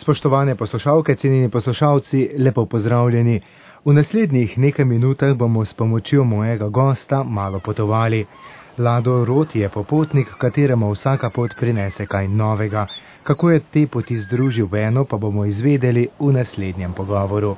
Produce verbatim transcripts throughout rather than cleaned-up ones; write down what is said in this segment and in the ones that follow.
Spoštovane poslušalke, cenjeni poslušalci, lepo pozdravljeni. V naslednjih nekaj minutah bomo s pomočjo mojega gosta malo potovali. Lado Rot je popotnik, kateremu vsaka pot prinese kaj novega. Kako je te poti združil v eno, pa bomo izvedeli v naslednjem pogovoru.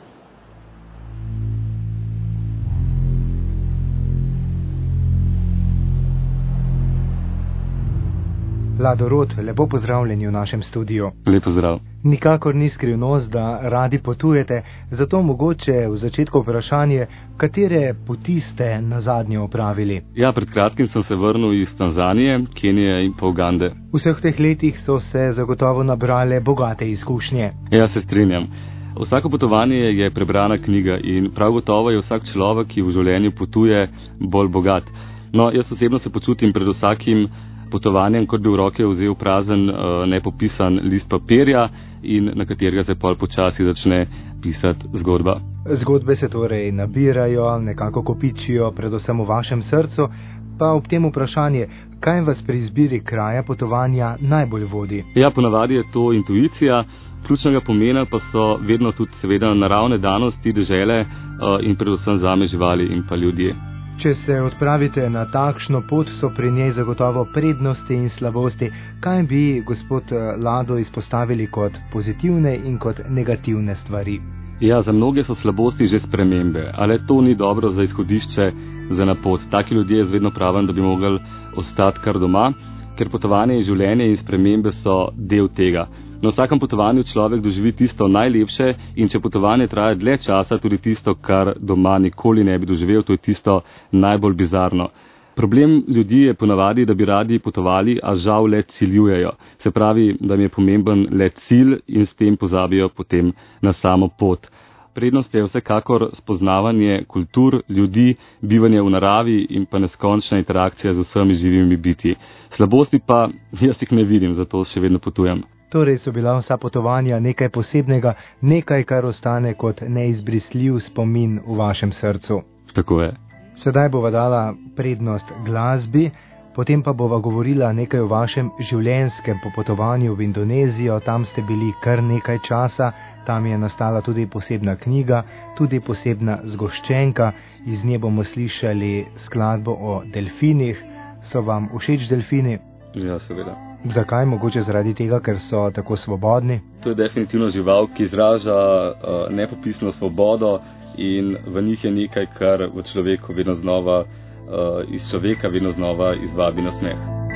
Lado Rot, lepo pozdravljeni v našem studiu. Lep pozdrav. Nikakor ni skrivnost, da radi potujete, zato mogoče v začetku vprašanje, katere poti ste nazadnje opravili? Ja, pred kratkim sem se vrnil iz Tanzanije, Kenije in pa Ugande. V vseh teh letih so se zagotovo nabrale bogate izkušnje. Ja, se strinjam. Vsako potovanje je prebrana knjiga in prav gotovo je vsak človek, ki v življenju potuje, bolj bogat. No, jaz osebno se počutim pred vsakim potovanjem, kot bi v roke vzel prazen, nepopisan list papirja in na katerega se pol počasi začne pisati zgodba. Zgodbe se torej nabirajo, nekako kopičijo, predvsem v vašem srcu, pa ob tem vprašanje, kaj vas pri izbiri kraja potovanja najbolj vodi? Ja, ponavadi je to intuicija, ključnega pomena pa so vedno tudi seveda naravne danosti dežele in predvsem zame živali in pa ljudje. Če se odpravite na takšno pot, so pri njej zagotovo prednosti in slabosti. Kaj bi, gospod Lado, izpostavili kot pozitivne in kot negativne stvari? Ja, za mnoge so slabosti že spremembe, ali to ni dobro za izhodišče za na pot. Taki ljudje jaz vedno pravim, da bi mogli ostati kar doma, ker potovanje in življenje in spremembe so del tega. Na vsakem potovanju človek doživi tisto najlepše in če potovanje traja dlje časa, tudi tisto, kar doma nikoli ne bi doživel, to je tisto najbolj bizarno. Problem ljudi je ponavadi, da bi radi potovali, a žal le ciljujejo. Se pravi, da mi je pomemben le cilj in s tem pozabijo potem na samo pot. Prednost je vsekakor spoznavanje kultur, ljudi, bivanje v naravi in pa neskončna interakcija z vsemi živimi bitji. Slabosti pa jaz jih ne vidim, zato še vedno potujem. Torej so bila vsa potovanja nekaj posebnega, nekaj, kar ostane kot neizbrisljiv spomin v vašem srcu. Tako je. Sedaj bova dala prednost glasbi, potem pa bova govorila nekaj o vašem življenjskem popotovanju v Indonezijo. Tam ste bili kar nekaj časa, tam je nastala tudi posebna knjiga, tudi posebna zgoščenka. Iz nje bomo slišali skladbo o delfinih. So vam všeč delfini? Ja, seveda. Zakaj? Mogoče zaradi tega, ker so tako svobodni? To je definitivno žival, ki izraža uh, nepopisno svobodo in v njih je nekaj, kar v človeku vedno znova, uh, iz človeka vedno znova izvabi na smeh.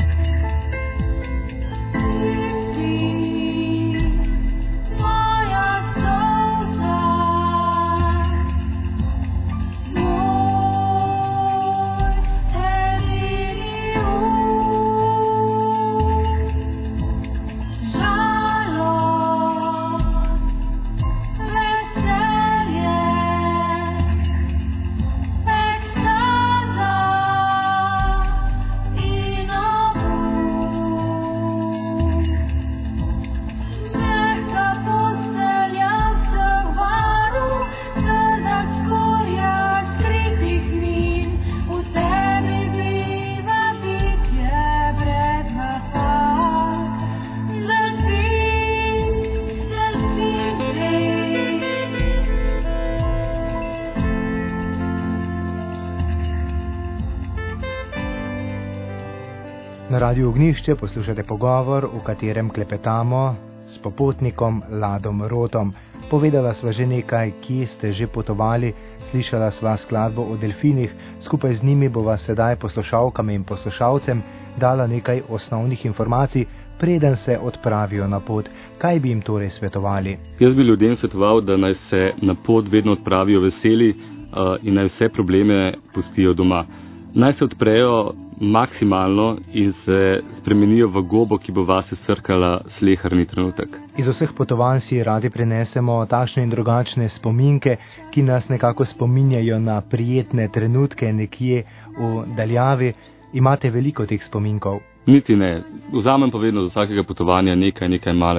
Na Radiu Ognjišče poslušate pogovor, v katerem klepetamo s popotnikom Ladom Rotom. Povedala sva že nekaj, kje ste že potovali, slišala sva skladbo o delfinih, skupaj z njimi bova sedaj poslušalkam in poslušalcem dala nekaj osnovnih informacij, preden se odpravijo na pot. Kaj bi jim torej svetovali? Jaz bi ljudem svetoval, da naj se na pot vedno odpravijo veseli uh, in naj vse probleme pustijo doma. Naj se odprejo maksimalno in se spremenijo v gobo, ki bo vase srkala sleherni trenutek. Iz vseh potovanj si radi prenesemo takšne in drugačne spominke, ki nas nekako spominjajo na prijetne trenutke nekje v daljavi. Imate veliko teh spominkov? Niti ne. Vzamem pa vedno za vsakega potovanja nekaj, nekaj malega.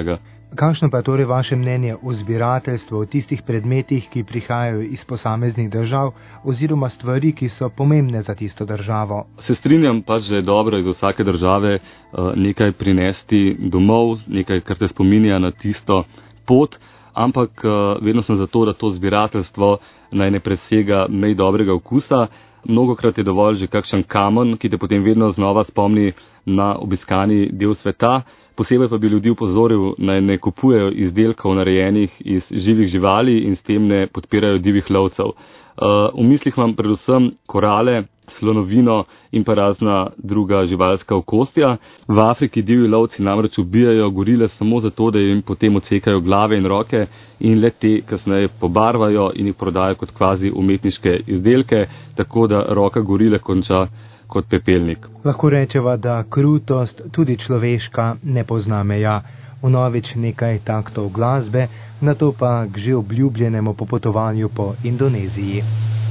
Kakšno pa je torej vaše mnenje o zbirateljstvu, o tistih predmetih, ki prihajajo iz posameznih držav oziroma stvari, ki so pomembne za tisto državo? Se strinjam pač, da je dobro iz vsake države nekaj prinesti domov, nekaj, kar te spominja na tisto pot, ampak vedno sem za to, da to zbirateljstvo naj ne presega mej dobrega okusa. Mnogokrat je dovolj že kakšen kamen, ki te potem vedno znova spomni na obiskani del sveta. Posebej pa bi ljudi upozoril, naj ne kupujejo izdelkov narejenih iz živih živali in s tem ne podpirajo divjih lovcev. V mislih imam predvsem korale, slonovino in pa razna druga živalska okostja. V Afriki divji lovci namreč ubijajo gorile samo zato, da jim potem odsekajo glave in roke in le te kasneje pobarvajo in jih prodajo kot kvazi umetniške izdelke, tako da roka gorile konča kot pepelnik. Lahko rečeva, da krutost, tudi človeška, ne pozna meja. Vnovič nekaj taktov glasbe, nato pa k že obljubljenemu popotovanju po Indoneziji.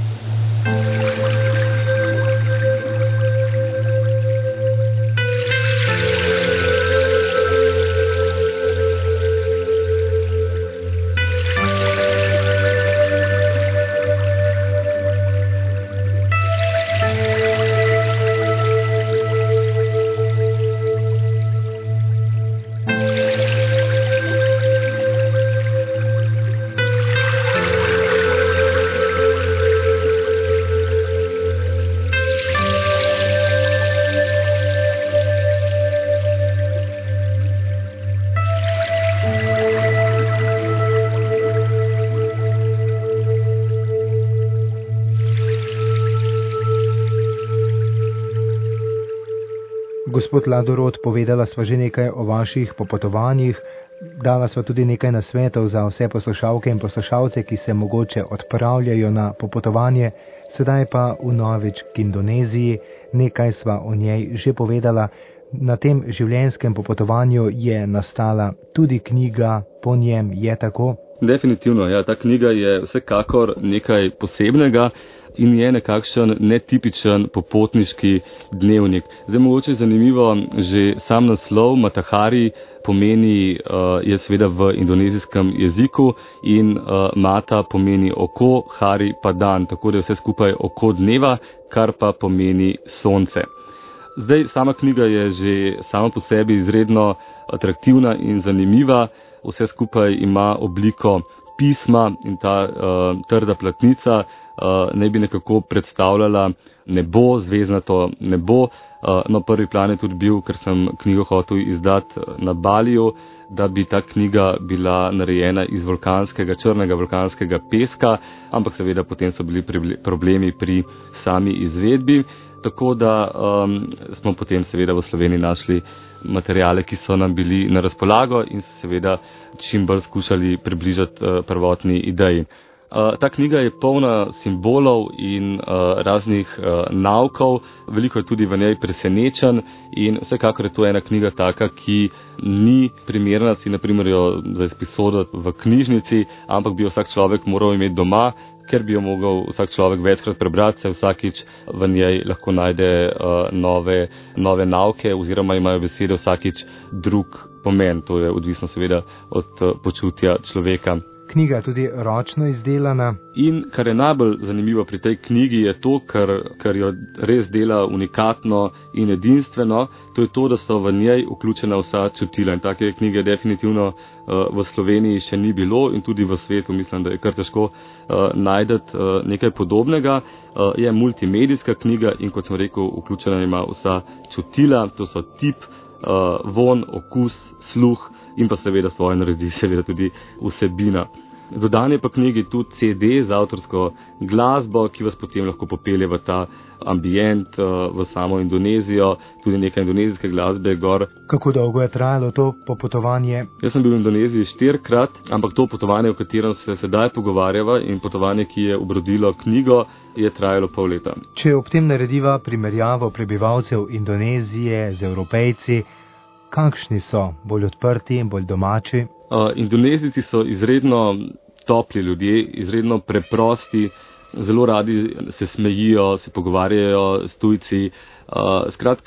Gospod Ladorod, povedala sva že nekaj o vaših popotovanjih, dala sva tudi nekaj nasvetov za vse poslušalke in poslušalce, ki se mogoče odpravljajo na popotovanje, sedaj pa vnovič k Indoneziji, nekaj sva o njej že povedala. Na tem življenjskem popotovanju je nastala tudi knjiga, po njem je tako? Definitivno, ja, ta knjiga je vsekakor nekaj posebnega in je nekakšen netipičen popotniški dnevnik. Zdaj mogoče je zanimivo, že sam naslov Matahari pomeni, uh, je seveda v indonezijskem jeziku in uh, Mata pomeni oko, Hari pa dan, tako da je vse skupaj oko dneva, kar pa pomeni sonce. Zdaj, sama knjiga je že sama po sebi izredno atraktivna in zanimiva, vse skupaj ima obliko pisma in ta uh, trda platnica uh, naj bi nekako predstavljala nebo, zvezdnato nebo. Uh, no, prvi plan je tudi bil, ker sem knjigo hotel izdati na Baliju, da bi ta knjiga bila narejena iz vulkanskega, črnega vulkanskega peska, ampak seveda potem so bili problemi pri sami izvedbi. Tako da um, smo potem seveda v Sloveniji našli materijale, ki so nam bili na razpolago in seveda čim bolj skušali približati uh, prvotni ideji. Uh, ta knjiga je polna simbolov in uh, raznih uh, naukov, veliko je tudi v njej presenečen in vsekakor je to ena knjiga taka, ki ni primerna si naprimer jo za izpisodati v knjižnici, ampak bi jo vsak človek moral imeti doma, ker bi jo mogel vsak človek večkrat prebrati, se vsakič v njej lahko najde uh, nove, nove nauke oziroma imajo besede vsakič drug pomen. To je odvisno seveda od uh, počutja človeka. Knjiga je tudi ročno izdelana. In kar je najbolj zanimivo pri tej knjigi je to, kar, kar jo res dela unikatno in edinstveno, to je to, da so v njej vključena vsa čutila. In take knjige definitivno uh, v Sloveniji še ni bilo in tudi v svetu mislim, da je kar težko uh, najti uh, nekaj podobnega. Uh, je multimedijska knjiga in kot sem rekel, vključena ima vsa čutila, to so tip, uh, von, okus, sluh, in pa seveda svoje naredi seveda tudi vsebina. Dodan je pa knjigi tudi C D z avtorsko glasbo, ki vas potem lahko popelje v ta ambient, v samo Indonezijo, tudi nekaj indonezijske glasbe gor. Kako dolgo je trajalo to popotovanje? Jaz sem bil v Indoneziji štirikrat, ampak to potovanje, o katerem se sedaj pogovarjava in potovanje, ki je obrodilo knjigo, je trajalo pol leta. Če ob tem narediva primerjavo prebivalcev Indonezije z Evropejci, kakšni so, bolj odprti in bolj domači? Uh, Indonezijci so izredno topli ljudje, izredno preprosti, zelo radi se smejijo, se pogovarjajo s tujci. Uh, skratka,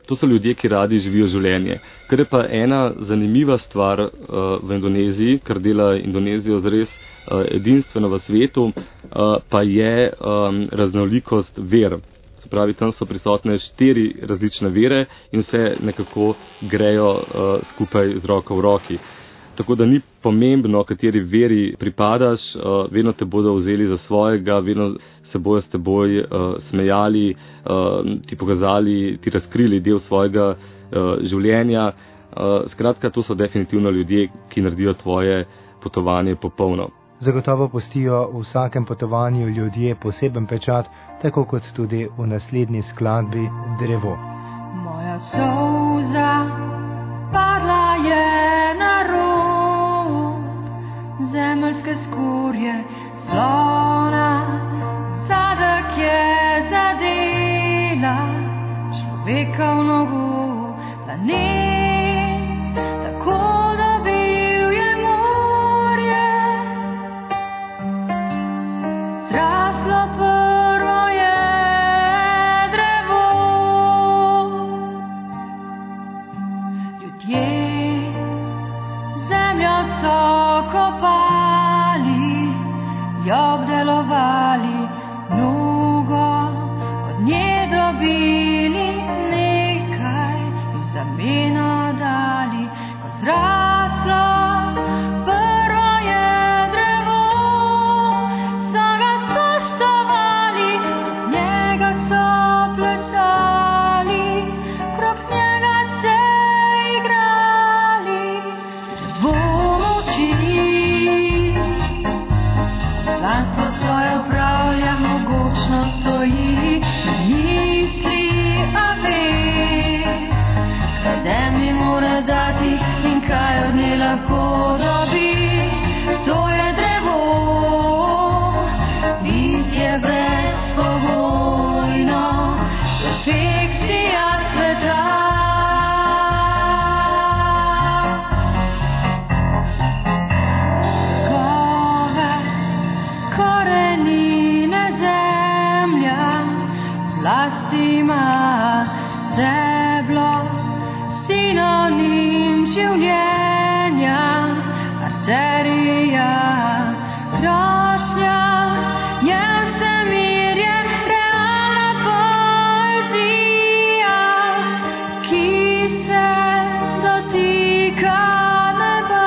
To so ljudje, ki radi živijo življenje. Kar je pa ena zanimiva stvar uh, v Indoneziji, kar dela Indonezijo zares uh, edinstveno v svetu, uh, pa je um, raznolikost ver. Se pravi, tam so prisotne štiri različne vere in vse nekako grejo uh, skupaj z roko v roki. Tako da ni pomembno, kateri veri pripadaš, uh, vedno te bodo vzeli za svojega, vedno se bojo s teboj uh, smejali, uh, ti pokazali, ti razkrili del svojega uh, življenja. Uh, skratka, to so definitivno ljudje, ki naredijo tvoje potovanje popolno. Zagotovo pustijo v vsakem potovanju ljudje poseben pečat, tako kot tudi v naslednji skladbi Drevo. Moja solza padla je na rob zemeljske skorje slona, sadek je zadela človeka v nogu, planet tako dobil je morje, zraslo prvo je drevo. Ljudje zemljo so kopali, jo obdelovali, mnogo od nje dobili, nekaj jim zameno dali. Ko zraslo prvo je drevo, so ga spoštovali, njega so plesali, krog njega se igrali. Drevo moči, poslanstvo svoje upravlja, mogočno stoji, misli, a ve, kaj zemlji mora dati in kaj od nje lahko dobi. To je drevo, bitje brezpogojno, perfekcija sveta. Gove korenine zemlja, vlasti ima deblo, sinonim življenja, arterija, krošnja, je vsemirje, realna poezija, ki se dotika neba.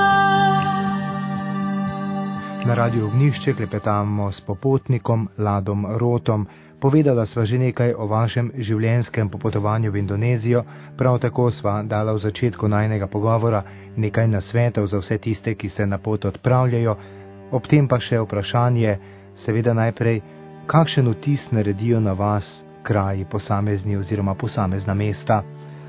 Na Radiu Ognjišče klepetamo s popotnikom Ladom Rotom. Povedala sva že nekaj o vašem življenjskem popotovanju v Indonezijo, prav tako sva dala v začetku najnega pogovora nekaj nasvetov za vse tiste, ki se na pot odpravljajo. Ob tem pa še vprašanje, seveda najprej, kakšen vtis naredijo na vas kraji posamezni oziroma posamezna mesta?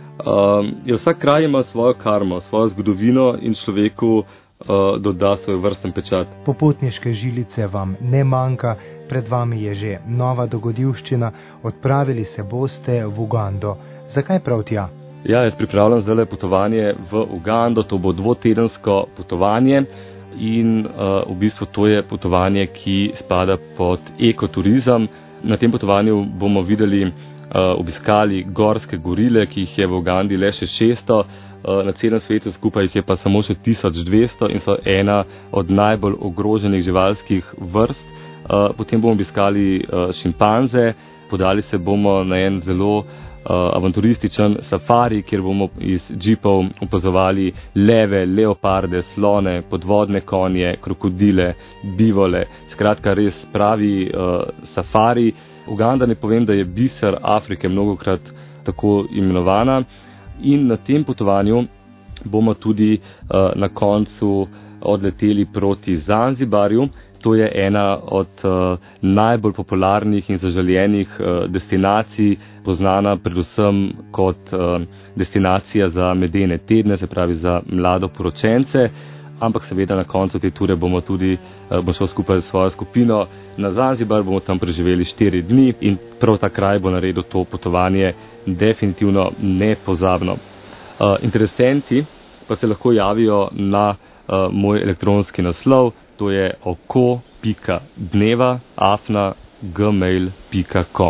Um, ja, vsak kraj ima svojo karmo, svojo zgodovino in človeku uh, doda svoj vrsten pečat. Popotniške žilice vam ne manjka, pred vami je že nova dogodivščina, odpravili se boste v Ugando. Zakaj prav tja? Ja, jaz pripravljam zdaj potovanje v Ugando, to bo dvotedensko potovanje in uh, v bistvu to je potovanje, ki spada pod ekoturizem. Na tem potovanju bomo videli, uh, obiskali gorske gorile, ki jih je v Ugandi le še šeststo, uh, na celem svetu skupaj jih je pa samo še tisoč dvesto in so ena od najbolj ogroženih živalskih vrst. Uh, potem bomo obiskali uh, šimpanze, podali se bomo na en zelo uh, avanturističen safari, kjer bomo iz džipov opazovali leve, leoparde, slone, podvodne konje, krokodile, bivole. Skratka, res pravi uh, safari. Uganda, ne povem, da je biser Afrike, mnogokrat tako imenovana. In na tem potovanju bomo tudi uh, na koncu odleteli proti Zanzibarju. To je ena od uh, najbolj popularnih in zaželenih uh, destinacij, poznana predvsem kot uh, destinacija za medene tedne, se pravi za mladoporočence, ampak seveda na koncu te ture bomo tudi, uh, bom šel skupaj z svojo skupino na Zanzibar, bomo tam preživeli štiri dni in prav ta kraj bo naredil to potovanje definitivno nepozabno. Uh, interesenti pa se lahko javijo na uh, moj elektronski naslov, to je oko pika dneva afna gmail pika com.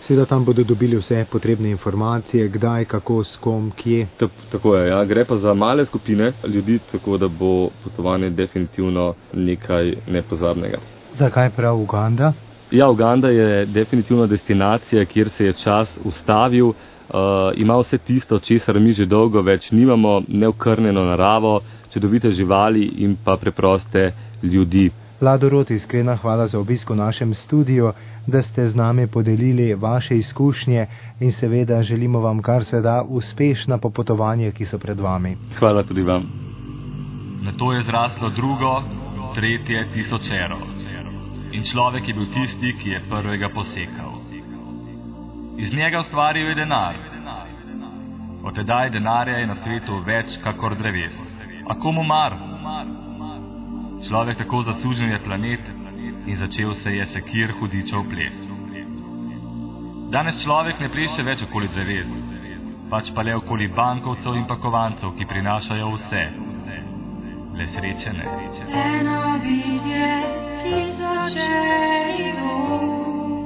Seveda tam bodo dobili vse potrebne informacije, kdaj, kako, s kom, kje. Tako je, ja. Gre pa za male skupine ljudi, tako da bo potovanje definitivno nekaj nepozabnega. Zakaj prav Uganda? Ja, Uganda je definitivno destinacija, kjer se je čas ustavil. Uh, ima vse tisto, česar mi že dolgo več nimamo, neokrnjeno naravo, čudovite živali in pa preproste ljudi. Lado Rot, iskrena hvala za obisk v našem studiu, da ste z nami podelili vaše izkušnje in seveda želimo vam kar se da uspešna popotovanja, ki so pred vami. Hvala tudi vam. Nato je zraslo drugo, tretje tisočero. In človek je bil tisti, ki je prvega posekal. Iz njega ustvaril je denar. Od tedaj denarja je na svetu več kakor dreves. A komu mar? Človek tako zasužen je planet in začel se je sekir hudičev ples. Danes človek ne pleše več okoli dreves, pač pa le okoli bankovcev in pakovancev, ki prinašajo vse. Le sreče ne. Eno bilje tisočerih dom.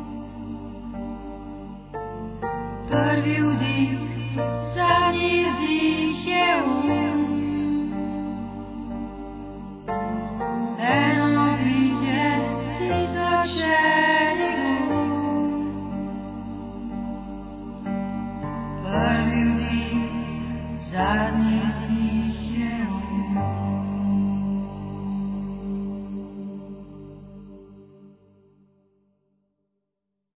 Prvi vdih, zadnji vdih je um. Eno bilje tisočerih dom. Prvi vdih, zadnji vdih.